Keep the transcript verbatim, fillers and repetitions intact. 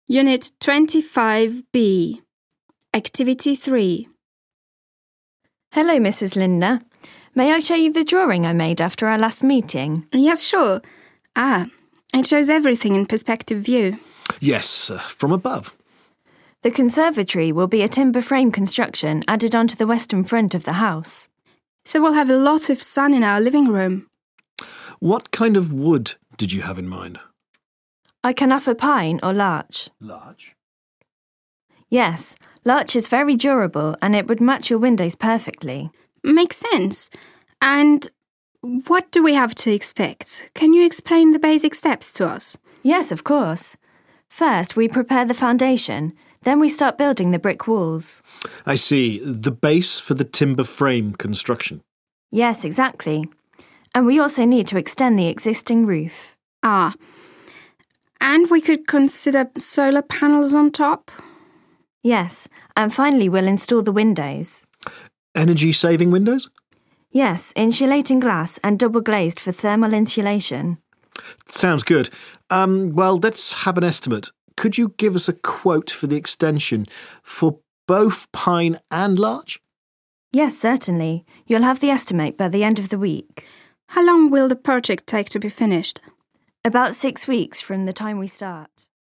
Unit twenty-five B, Activity three. Hello, Missus Lindner. May I show you the drawing I made after our last meeting? Yes, sure. Ah, it shows everything in perspective view. Yes, uh, from above. The conservatory will be a timber frame construction added onto the western front of the house. So we'll have a lot of sun in our living room. What kind of wood did you have in mind? I can offer pine or larch. Large? Yes, larch is very durable and it would match your windows perfectly. Makes sense. And what do we have to expect? Can you explain the basic steps to us? Yes, of course. First, we prepare the foundation. Then we start building the brick walls. I see. The base for the timber frame construction. Yes, exactly. And we also need to extend the existing roof. Ah, and we could consider solar panels on top? Yes, and finally we'll install the windows. Energy-saving windows? Yes, insulating glass and double glazed for thermal insulation. Sounds good. Um, well, let's have an estimate. Could you give us a quote for the extension for both pine and larch? Yes, certainly. You'll have the estimate by the end of the week. How long will the project take to be finished? About six weeks from the time we start.